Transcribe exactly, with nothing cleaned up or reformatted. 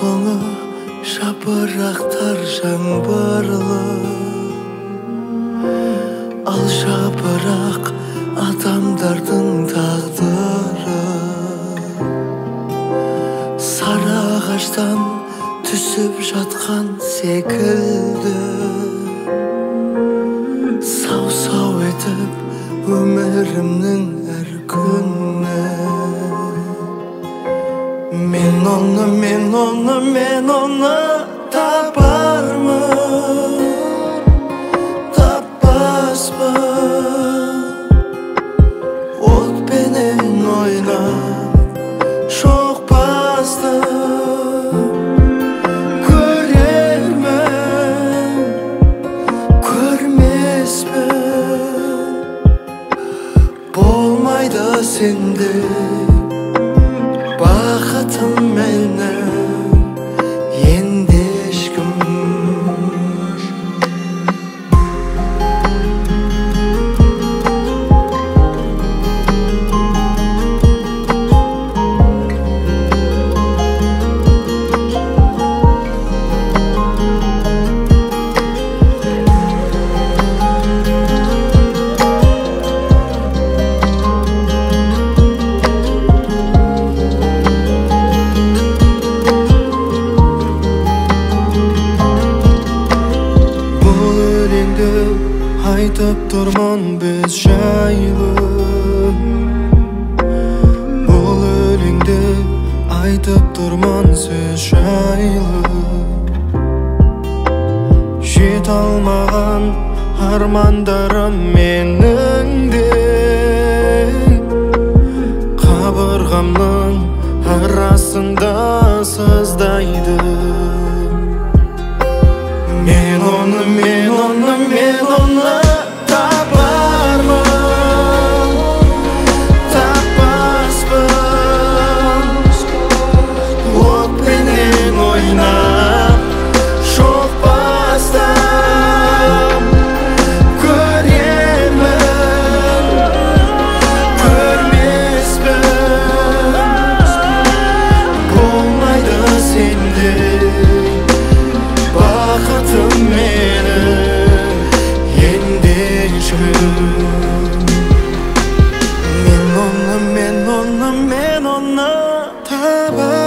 соңы жапырақтар жаңбырлы. Ал жапырақ адамдардың тағдыры. Сары ағаштан түсіп жатқан секілді. Сау-сау етіп өмірімнің әр күні. Мен оны, мен оны, мен оны табармын, таппаспын. Отпенен ойнап шоқпасты көрермін, көрмеспін. Болмайды сенде бақытым менің енді ешкім. Айтып тұрмын біз жайлы, бұл өлеңді айтып тұрмын сіз жайлы. Жете алмаған армандарым менің де қабырғамның арасында сыздайды. Мен оны, мен оны, мен оны табармын, таппаспын. Отпенен ойнап шоқпастан көремін, көрмеспін. Болмайды сенде бақытым менің енді ешкім. Мен оны, мен оны, мен оны табармын.